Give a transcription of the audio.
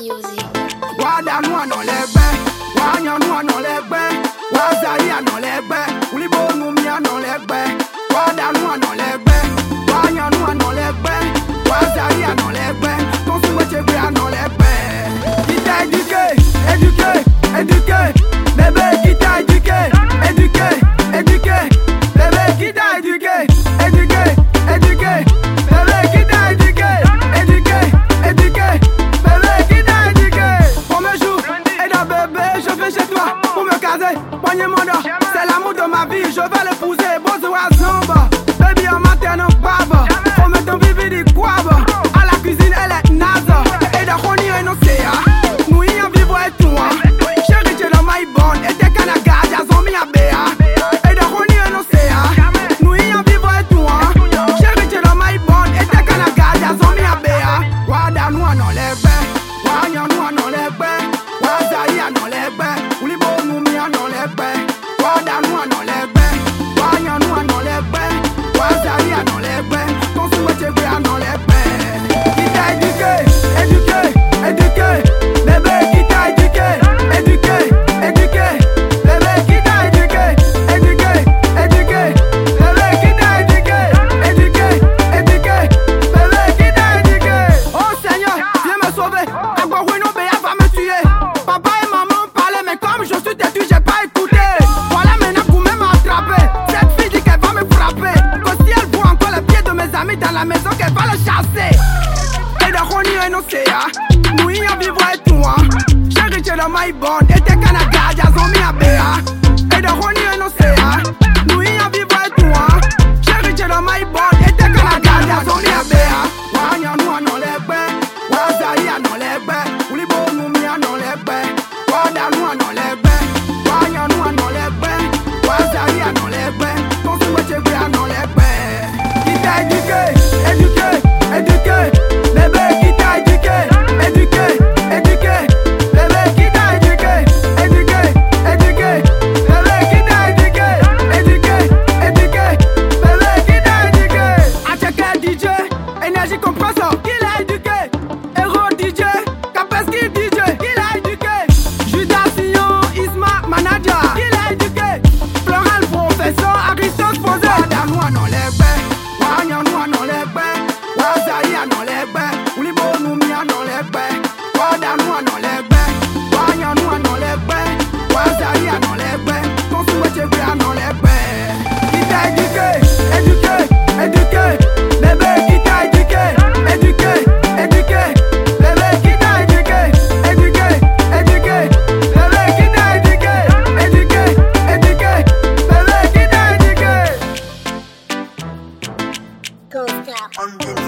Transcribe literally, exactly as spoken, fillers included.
music. Wadanu anolegbe, wanyanu anolegbe, wazali anolegbe, ulibo numi anolegbe. Wadanu anolegbe, wanyanu anolegbe, wazali anolegbe, ton souwechegbe anolegbe. Qui t'a éduqué, éduqué, éduqué, bébé qui t'a éduqué, éduqué, éduqué, bébé qui t'a éduqué, éduqué, éduqué, bébé qui t'a éduqué, éduqué, éduqué, bébé qui t'a éduqué. Premier jour, et d'un bébé, je vais chez toi pour me caser, poigner mon dos, c'est l'amour de ma vie, je vais l'épouser, beau à zomba, baby en matin en baba, faut mettre ton vivi du quaba, à la cuisine elle est naze, et d'un roni et non c'est nous y en vivons et tout, chérie tu es dans my bond, et t'es canaga, y'a zombie à béa, et d'un roni et non c'est nous y en vivons et tout, chérie tu es dans my bond, et t'es canaga, y'a zombie à béa. Wada nous en enlève, wanya nous en enlève, wazaï en enlève, ulibo nous mi en enlève, wada nous en enlève, wanya nous en enlève, wazaï en enlève, ton souwechegbe en enlève. Qui t'a éduqué, éduqué, éduqué, bébé qui t'a éduqué, éduqué, éduqué, bébé qui t'a éduqué, éduqué, éduqué, bébé qui t'a éduqué, éduqué, éduqué, bébé qui t'a éduqué. Oh Seigneur, viens me sauver, Agbaouino Béa va me tuer. Papa et maman parlaient mais comme je suis têtu j'ai pas écouté. Voilà maintenant pour même m'attraper. Cette fille dit qu'elle va me frapper, que si elle voit encore les pieds de mes amis dans la maison qu'elle va le chasser. Et de Roni et non c'est nous y en vivons et tout, chérie tu es dans my bond, et t'es canaga, y'a zombie à béa. Et de Roni et non c'est nous y en vivons et tout, chérie tu es dans my bond, et t'es canaga, y'a zombie à béa. Wanya nous en enlève, wazaï en enlève, ulibo nous mi en enlève, wada nous en enlève, wanya nous en enlève, wazaï en enlève, ton souwechegbe en enlève. Qui t'a éduqué, éduqué, éduqué, bébé qui t'a éduqué, éduqué, éduqué, bébé qui t'a éduqué, éduqué, éduqué, bébé qui t'a éduqué, éduqué, éduqué, bébé qui t'a éduqué. Acheke D J, énergie compressor, qui l'a éduqué? Héros D J, Kapeski D J, qui l'a éduqué? Judas Sion, Isma Manager, qui l'a éduqué? Floral professeur, Aristote posé. Wada nous en enlève, wanya nous en enlève, wazaï en enlève, ulibo nous mi en enlève, wada nous en enlève, wanya nous en enlève, wazaï en enlève, ton souwechegbe en enlève. Qui t'a éduqué, éduqué, éduqué, bébé qui t'a éduqué, éduqué, éduqué, bébé qui t'a éduqué, éduqué, éduqué, bébé qui t'a éduqué, éduqué, éduqué, bébé qui t'a éduqué. Ghost Town.